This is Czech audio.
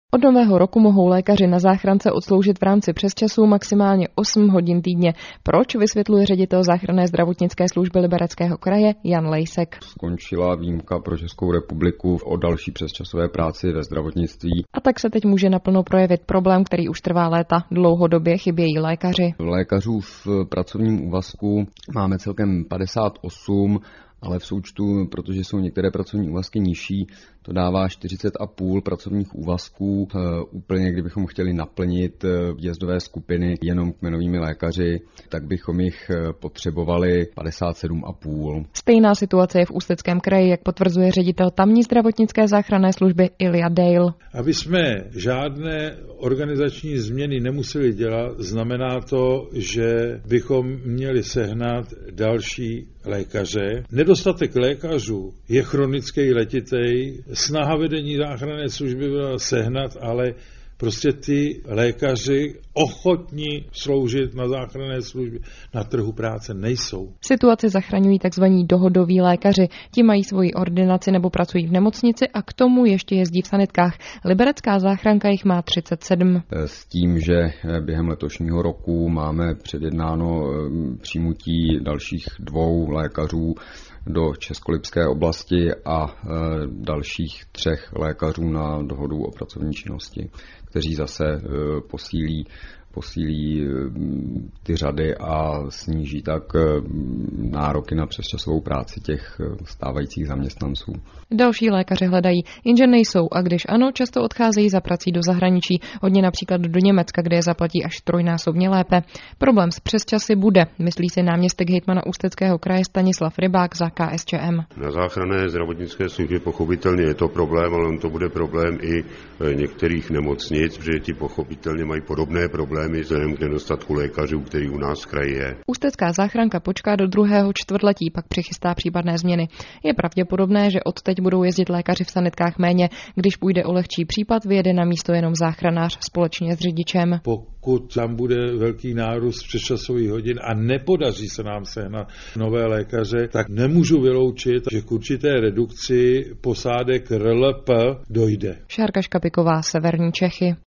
Od nového roku mohou lékaři na záchrance odsloužit v rámci přesčasů maximálně 8 hodin týdně. Proč, vysvětluje ředitel záchranné zdravotnické služby Libereckého kraje Jan Lejsek. Skončila výjimka pro Českou republiku o další přesčasové práci ve zdravotnictví. A tak se teď může naplno projevit problém, který už trvá léta. Dlouhodobě chybějí lékaři. Lékařů v pracovním úvazku máme celkem 58, ale v součtu, protože jsou některé pracovní úvazky nižší, to dává 40,5 pracovních úvazků. Úplně, kdybychom chtěli naplnit výjezdové skupiny jenom kmenovými lékaři, tak bychom jich potřebovali 57,5. Stejná situace je v Ústeckém kraji, jak potvrzuje ředitel tamní zdravotnické záchranné služby Ilja Dale. Aby jsme žádné organizační změny nemuseli dělat, znamená to, že bychom měli sehnat další lékaře. Nedostatek lékařů je chronický, letitej. Snaha vedení záchranné služby byla sehnat, ale prostě ty lékaři ochotní sloužit na záchranné službě na trhu práce nejsou. Situaci zachraňují tzv. Dohodoví lékaři. Ti mají svoji ordinaci nebo pracují v nemocnici a k tomu ještě jezdí v sanitkách. Liberecká záchranka jich má 37. S tím, že během letošního roku máme předjednáno přijmutí dalších 2 lékařů do Českolipské oblasti a dalších 3 lékařů na dohodu o pracovní činnosti, kteří zase posílí ty řady a sníží tak nároky na přesčasovou práci těch stávajících zaměstnanců. Další lékaři hledají, jenže nejsou a když ano, často odcházejí za prací do zahraničí, hodně například do Německa, kde je zaplatí až 3násobně lépe. Problém s přesčasy bude, myslí si náměstek hejtmana Ústeckého kraje Stanislav Rybák za KSČM. Na záchranné zdravotnické službě pochopitelně je to problém, ale on to bude problém i některých nemocnic, protože ti pochopitelně mají podobné problémy vzhledem k nedostatku lékařů, který u nás v kraji je. Ústecká záchranka počká do 2. čtvrtletí, pak přichystá případné změny. Je pravděpodobné, že od teď budou jezdit lékaři v sanitkách méně. Když půjde o lehčí případ, vyjede na místo jenom záchranář společně s řidičem. Pokud tam bude velký nárůst přesčasových hodin a nepodaří se nám sehnat nové lékaře, tak nemůžu vyloučit, že k určité redukci posádek RLP dojde. Šárka Škapiková, Severní Čechy.